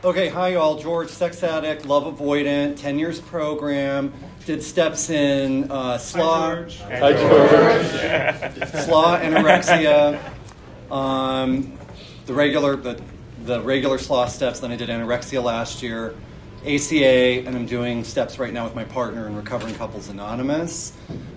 Okay, hi y'all. George, sex addict, love avoidant, 10 years program, did steps in SLAW, SLAW, anorexia, the regular SLAW steps. Then I did anorexia last year, ACA, and I'm doing steps right now with my partner in Recovering Couples Anonymous.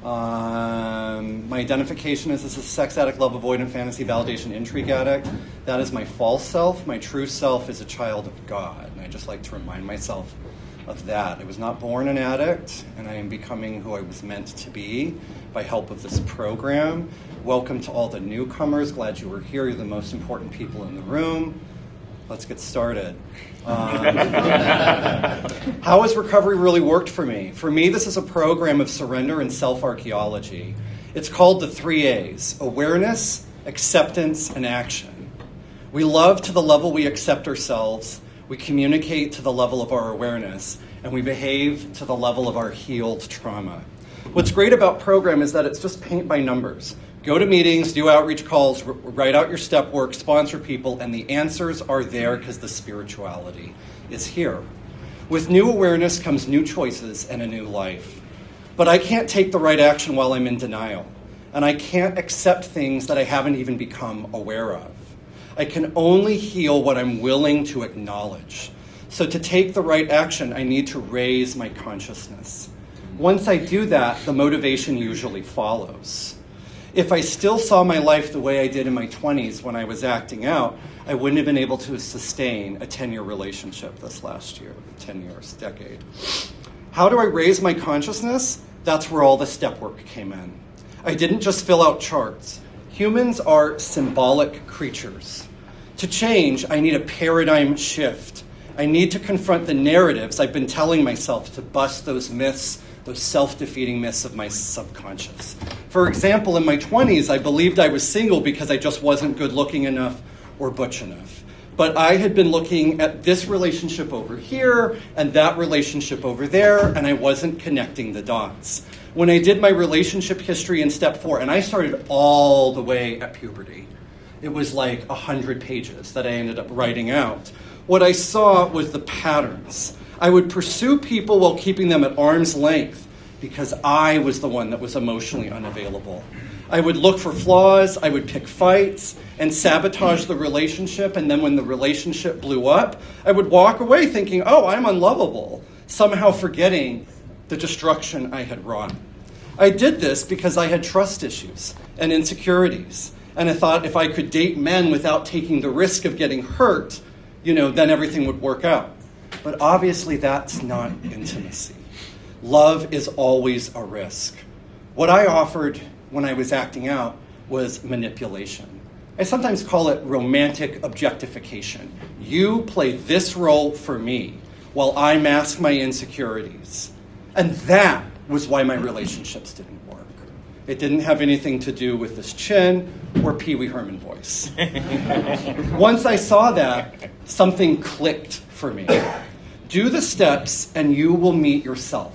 My identification is a sex addict, love avoidant, fantasy validation, intrigue addict. That is my false self. My true self is a child of God, and I just like to remind myself of that. I was not born an addict, and I am becoming who I was meant to be by help of this program. Welcome to all the newcomers. Glad you were here. You're the most important people in the room. Let's get started. How has recovery really worked for me? For me, this is a program of surrender and self-archaeology. It's called the 3 A's: awareness, acceptance, and action. We love to the level we accept ourselves, we communicate to the level of our awareness, and we behave to the level of our healed trauma. What's great about program is that it's just paint by numbers. Go to meetings, do outreach calls, write out your step work, sponsor people, and the answers are there because the spirituality is here. With new awareness comes new choices and a new life. But I can't take the right action while I'm in denial, and I can't accept things that I haven't even become aware of. I can only heal what I'm willing to acknowledge. So to take the right action, I need to raise my consciousness. Once I do that, the motivation usually follows. If I still saw my life the way I did in my 20s when I was acting out, I wouldn't have been able to sustain a 10-year relationship this last year, 10 years, decade. How do I raise my consciousness? That's where all the step work came in. I didn't just fill out charts. Humans are symbolic creatures. To change, I need a paradigm shift. I need to confront the narratives I've been telling myself to bust those myths, those self-defeating myths of my subconscious. For example, in my 20s, I believed I was single because I just wasn't good looking enough or butch enough. But I had been looking at this relationship over here and that relationship over there, and I wasn't connecting the dots. When I did my relationship history in step 4, and I started all the way at puberty, it was like 100 pages that I ended up writing out. What I saw was the patterns. I would pursue people while keeping them at arm's length because I was the one that was emotionally unavailable. I would look for flaws, I would pick fights, and sabotage the relationship, and then when the relationship blew up, I would walk away thinking, oh, I'm unlovable, somehow forgetting the destruction I had wrought. I did this because I had trust issues and insecurities, and I thought if I could date men without taking the risk of getting hurt, then everything would work out. But obviously that's not intimacy. Love is always a risk. What I offered when I was acting out was manipulation. I sometimes call it romantic objectification. You play this role for me while I mask my insecurities. And that was why my relationships didn't work. It didn't have anything to do with this chin or Pee Wee Herman voice. Once I saw that, something clicked for me. Do the steps and you will meet yourself.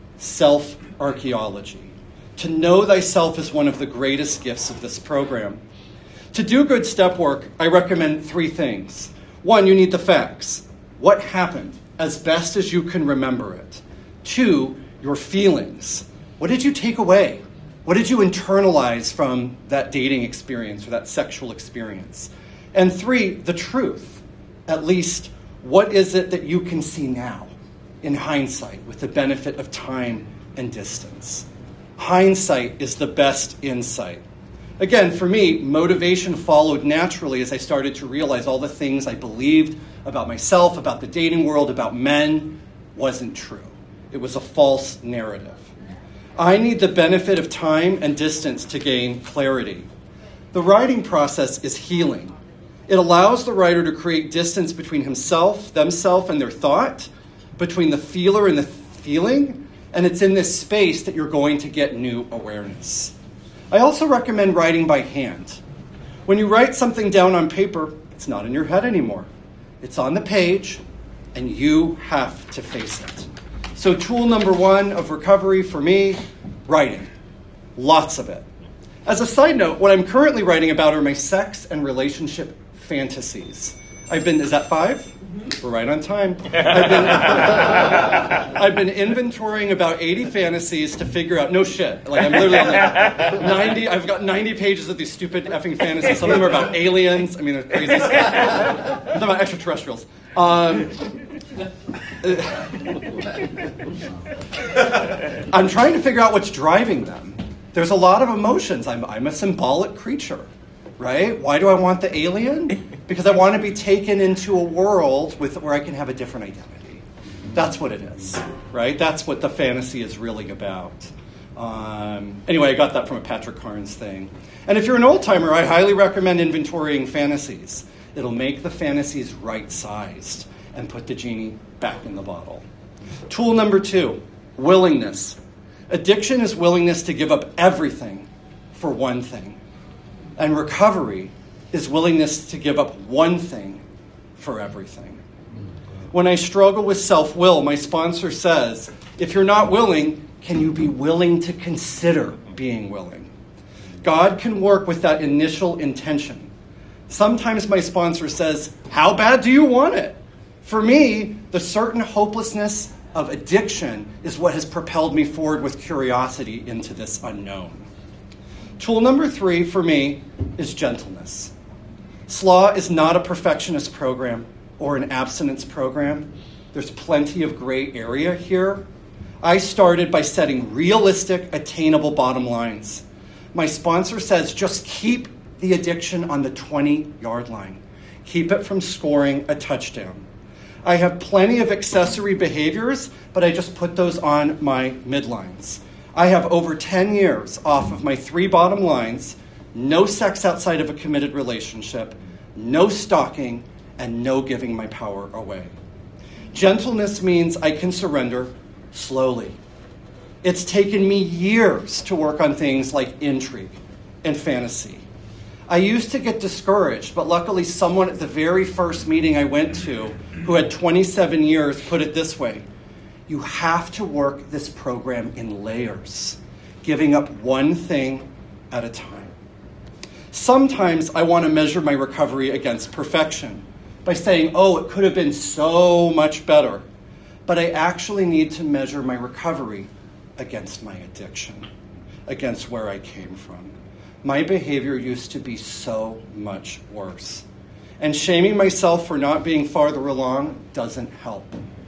Self-archaeology. To know thyself is one of the greatest gifts of this program. To do good step work, I recommend 3 things. 1, you need the facts. What happened, as best as you can remember it. 2, your feelings. What did you take away? What did you internalize from that dating experience or that sexual experience? And 3, the truth. At least, what is it that you can see now, in hindsight, with the benefit of time and distance? Hindsight is the best insight. Again, for me, motivation followed naturally as I started to realize all the things I believed about myself, about the dating world, about men, wasn't true. It was a false narrative. I need the benefit of time and distance to gain clarity. The writing process is healing. It allows the writer to create distance between himself, themselves, and their thought, between the feeler and the feeling, and it's in this space that you're going to get new awareness. I also recommend writing by hand. When you write something down on paper, it's not in your head anymore. It's on the page, and you have to face it. So tool number 1 of recovery for me, writing. Lots of it. As a side note, what I'm currently writing about are my sex and relationship fantasies. Is that 5? We're right on time. I've been inventorying about 80 fantasies to figure out, no shit. Like I'm literally on like 90, I've got 90 pages of these stupid effing fantasies. Some of them are about aliens. I mean, they're crazy stuff. Some about extraterrestrials. I'm trying to figure out what's driving them. There's a lot of emotions. I'm a symbolic creature, right? Why do I want the alien? Because I want to be taken into a world where I can have a different identity. That's what it is, right? That's what the fantasy is really about. Anyway, I got that from a Patrick Carnes thing. And if you're an old-timer, I highly recommend inventorying fantasies. It'll make the fantasies right-sized and put the genie back in the bottle. Tool number 2, willingness. Addiction is willingness to give up everything for one thing. And recovery is willingness to give up one thing for everything. When I struggle with self-will, my sponsor says, if you're not willing, can you be willing to consider being willing? God can work with that initial intention. Sometimes my sponsor says, how bad do you want it? For me, the certain hopelessness of addiction is what has propelled me forward with curiosity into this unknown. Tool number 3 for me is gentleness. SLAW is not a perfectionist program or an abstinence program. There's plenty of gray area here. I started by setting realistic, attainable bottom lines. My sponsor says just keep the addiction on the 20-yard line. Keep it from scoring a touchdown. I have plenty of accessory behaviors, but I just put those on my midlines. I have over 10 years off of my 3 bottom lines: no sex outside of a committed relationship, no stalking, and no giving my power away. Gentleness means I can surrender slowly. It's taken me years to work on things like intrigue and fantasy. I used to get discouraged, but luckily someone at the very first meeting I went to, who had 27 years, put it this way: you have to work this program in layers, giving up one thing at a time. Sometimes I want to measure my recovery against perfection by saying, oh, it could have been so much better. But I actually need to measure my recovery against my addiction, against where I came from. My behavior used to be so much worse. And shaming myself for not being farther along doesn't help.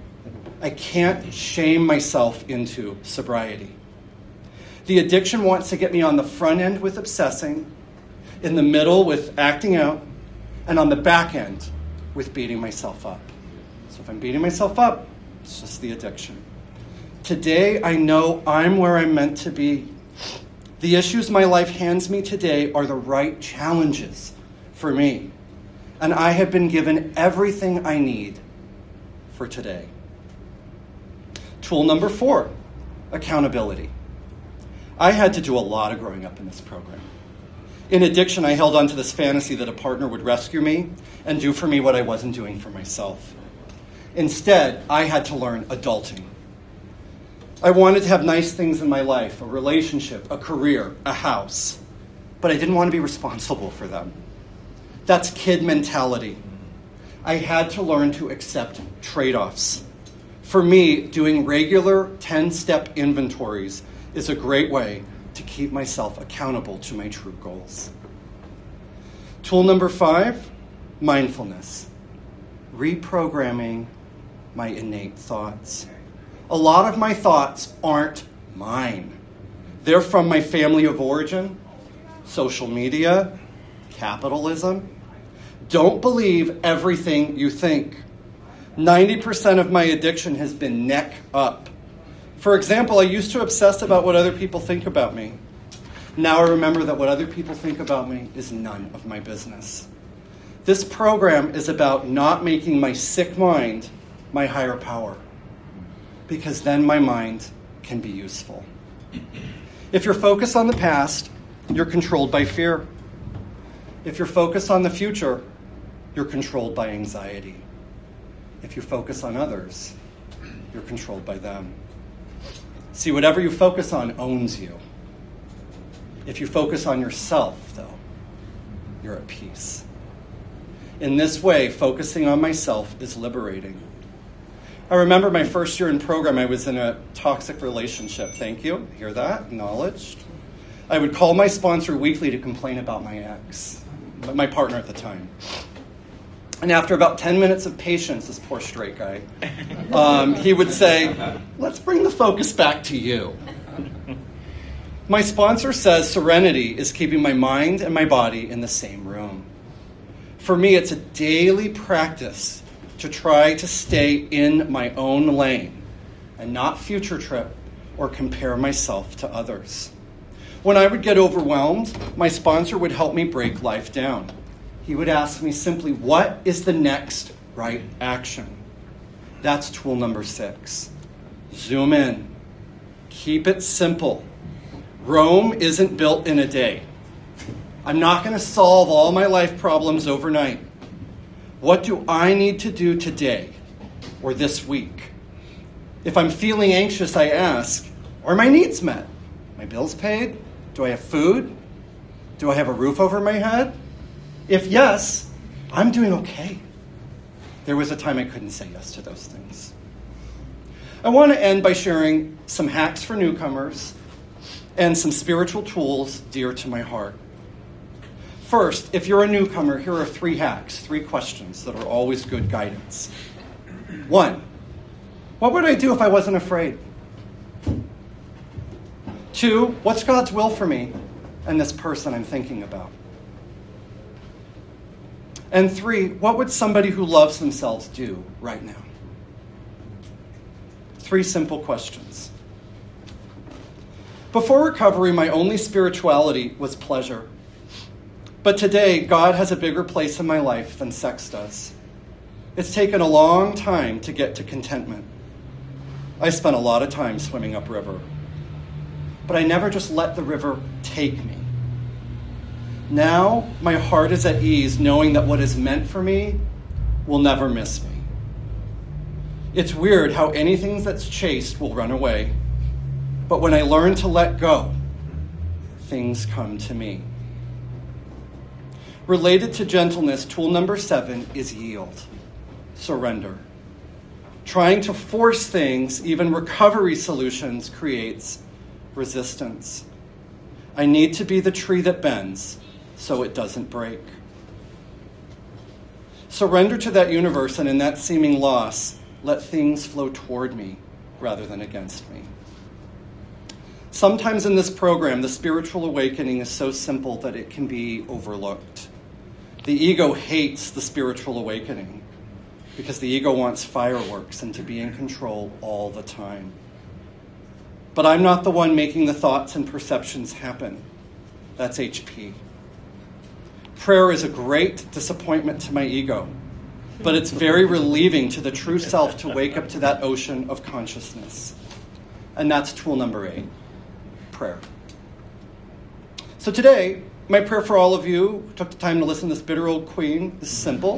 I can't shame myself into sobriety. The addiction wants to get me on the front end with obsessing, in the middle with acting out, and on the back end with beating myself up. So if I'm beating myself up, it's just the addiction. Today, I know I'm where I'm meant to be. The issues my life hands me today are the right challenges for me. And I have been given everything I need for today. Tool number 4, accountability. I had to do a lot of growing up in this program. In addiction, I held on to this fantasy that a partner would rescue me and do for me what I wasn't doing for myself. Instead, I had to learn adulting. I wanted to have nice things in my life, a relationship, a career, a house, but I didn't want to be responsible for them. That's kid mentality. I had to learn to accept trade-offs. For me, doing regular 10-step inventories is a great way to keep myself accountable to my true goals. Tool number 5, mindfulness. Reprogramming my innate thoughts. A lot of my thoughts aren't mine. They're from my family of origin, social media, capitalism. Don't believe everything you think. 90% of my addiction has been neck up. For example, I used to obsess about what other people think about me. Now I remember that what other people think about me is none of my business. This program is about not making my sick mind my higher power, because then my mind can be useful. If you're focused on the past, you're controlled by fear. If you're focused on the future, you're controlled by anxiety. If you focus on others, you're controlled by them. See, whatever you focus on owns you. If you focus on yourself, though, you're at peace. In this way, focusing on myself is liberating. I remember my first year in program, I was in a toxic relationship. Thank you. Hear that? Acknowledged. I would call my sponsor weekly to complain about my ex, my partner at the time. And after about 10 minutes of patience, this poor straight guy, he would say, let's bring the focus back to you. My sponsor says serenity is keeping my mind and my body in the same room. For me, it's a daily practice to try to stay in my own lane and not future trip or compare myself to others. When I would get overwhelmed, my sponsor would help me break life down. He would ask me simply, what is the next right action? That's tool number 6. Zoom in. Keep it simple. Rome isn't built in a day. I'm not going to solve all my life problems overnight. What do I need to do today or this week? If I'm feeling anxious, I ask, are my needs met? My bills paid? Do I have food? Do I have a roof over my head? If yes, I'm doing okay. There was a time I couldn't say yes to those things. I want to end by sharing some hacks for newcomers and some spiritual tools dear to my heart. First, if you're a newcomer, here are 3 hacks, 3 questions that are always good guidance. 1, what would I do if I wasn't afraid? 2, what's God's will for me and this person I'm thinking about? And 3, what would somebody who loves themselves do right now? 3 simple questions. Before recovery, my only spirituality was pleasure. But today, God has a bigger place in my life than sex does. It's taken a long time to get to contentment. I spent a lot of time swimming upriver. But I never just let the river take me. Now, my heart is at ease knowing that what is meant for me will never miss me. It's weird how anything that's chased will run away. But when I learn to let go, things come to me. Related to gentleness, tool number 7 is yield, surrender. Trying to force things, even recovery solutions, creates resistance. I need to be the tree that bends so it doesn't break. Surrender to that universe, and in that seeming loss, let things flow toward me rather than against me. Sometimes in this program, the spiritual awakening is so simple that it can be overlooked. The ego hates the spiritual awakening because the ego wants fireworks and to be in control all the time. But I'm not the one making the thoughts and perceptions happen. That's HP. Prayer is a great disappointment to my ego, but it's very relieving to the true self to wake up to that ocean of consciousness. And that's tool number 8, prayer. So today, my prayer for all of you who took the time to listen to this bitter old queen is simple.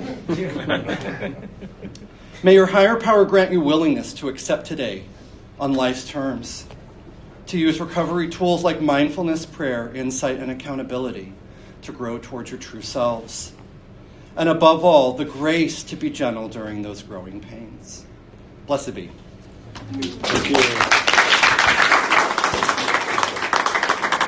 May your higher power grant you willingness to accept today on life's terms, to use recovery tools like mindfulness, prayer, insight, and accountability to grow towards your true selves. And above all, the grace to be gentle during those growing pains. Blessed be. Thank you.